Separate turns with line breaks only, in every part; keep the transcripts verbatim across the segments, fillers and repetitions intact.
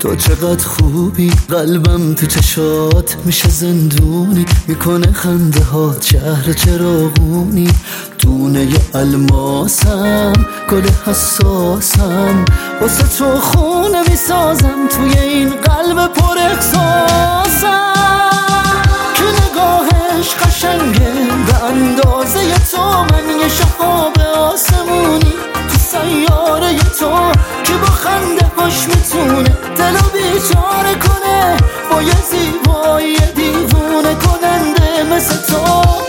تو چقدر خوبی، قلبم تو چشات میشه زندونی، میکنه خنده ها شهر چراغونی، دونه ی الماسم، گل حساسم، واسه تو خونه میسازم توی این قلب پر احساسم که نگاهش قشنگه به اندازه تو، من یه شهاب آسمونی تو سیاره تو که با خنده هاش میتونه دلو بیچاره کنه، با یه زیبایی دیوونه کننده مثل تو.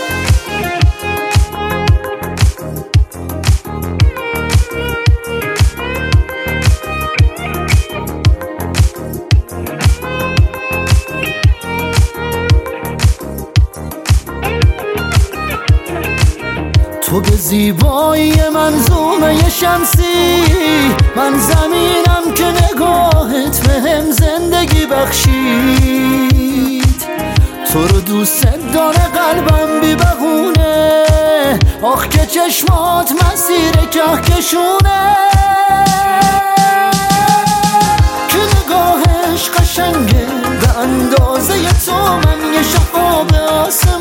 تو به زیبایی منظومه شمسی، من زمینم که نگاهت بهم زندگی بخشید، تو رو دوست داره قلبم بی بهونه، آخ که چشمات مسیر کهکشونه، که نگاهش قشنگه به اندازه تو، من یه شهاب آسمونی